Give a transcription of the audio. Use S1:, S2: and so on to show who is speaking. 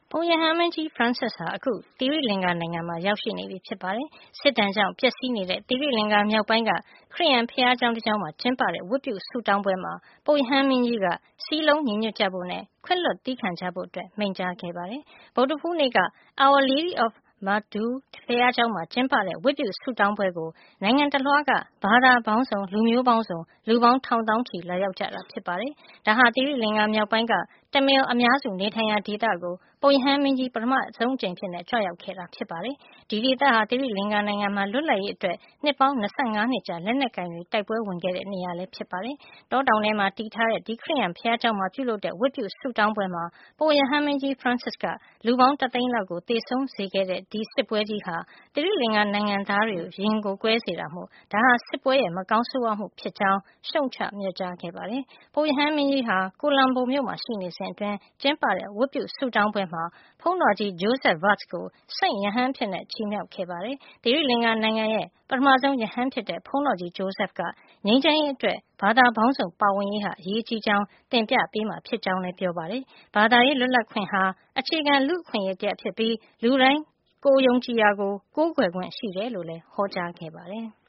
S1: ပုပ်ရဟန်းမင်းကြီး Francis ဟာအခုသီရိလင်္ကာနိုင်ငံမှာရောက်ရှိနေပြီဖြစ်ပါတယ်။ စစ်ဒဏ်ကြောင့်ပျက်စီးနေတဲ့သီရိလင်္ကာမြောက်ပိုင်းကခရစ်ယာန်ဘုရားကျောင်းတကျောင်းမှာကျင်းပတဲ့ဝတ်ပြုဆုတောင်းပွဲမှာပုပ်ရဟန်းမင်းကြီးကစည်းလုံးညီညွတ်ကြဖို့နဲ့ခွင့်လွှတ်သည်းခံကြဖို့မိန့်ကြားခဲ့ပါတယ်။ ဗုဒ္ဓဟူးနေ့က Our Lady of Madhu ဘုရားကျောင်းမှာကျင်းပတဲ့ဝတ်ပြုဆုတောင်းပွဲကိုနိုင်ငံတလွှားကဘာသာပေါင်းစုံလူမျိုးပေါင်းစုံလူပေါင်းထောင်သောင်းချီလာရောက်ကြတာဖြစ်ပါတယ်။ ဒါဟာသီရိလင်္ကာမြောက်ပိုင်းကတမင်အများစုနေထိုင်ရာဒေသကိုပုပ်ရဟန်းမင်းကြီးပထမဆုံးအကြိမ်အဖြစ်ကြွရောက်ခဲ့တာဖြစ်ပါတယ်။ ဒီဒေသဟာသီရိလင်္ကာနိုင်ငံမှာလွတ်လပ်ရေးအတွက်နှစ်ပေါင်း25နှစ်ကြာလက်နက်ကိုင်တွေတိုက်ပွဲဝင်ခဲ့တဲ့နေရာလည်းဖြစ်ပါတယ်။ တောတောင်ထဲမှာတည်ထားတဲ့ဒီခရစ်ယာန်ဘုရားကျောင်းမှာပြုလုပ်တဲ့ဝတ်ပြုဆုတောင်းပွဲမှာပုပ်ရဟန်းမင်းကြီး Francis ကလူပေါင်း1သိန်းလောက်ကိုသေဆုံးစေခဲ့တဲ့ဒီစစ်ပွဲကြီးဟာသီရိလင်္ကာနိုင်ငံသားတွေရင်ကိုကွဲစေတာမို့ဒါဟာစစ်ပွဲရဲ့မကောင်းဆိုးဝါးမှုဖြစ်ကြောင်းရှုတ်ချပြောကြားခဲ့ပါတယ်။ ပုပ်ရဟန်းမင်းကြီးဟာကိုလံဘိုမြို့မှာရှိနေစဉ်အတွင်းကျင်းပတဲ့ဝတ်ပြုဆုတောင်းပွဲမှာဘုန်းတော်ကြီး Joseph Vaz ကိုစိန့်ရဟန်းအဖြစ်ချီးမြှောက်ခဲ့ပါတယ်။ သီရိလင်္ကာနိုင်ငံရဲ့ပထမဆုံးရဟန်းဖြစ်တဲ့ဘုန်းတော်ကြီး Joseph ကငြိမ်းချမ်းရေးအတွက်ဘာသာပေါင်းစုံပါဝင်ရေးဟာအရေးကြီးကြောင်းတင်ပြပေးမှာဖြစ်ကြောင်းလည်းပြောပါတယ်။ ဘာသာရေးလွတ်လပ်ခွင့်ဟာအခြေခံလူ့အခွင့်ရေးတရပ်ဖြစ်ပြီးလူတိုင်းကိုယ်ယုံကြည်ရာကိုကိုးကွယ်ခွင့်ရှိတယ်လို့လည်းဟောကြားခဲ့ပါတယ်။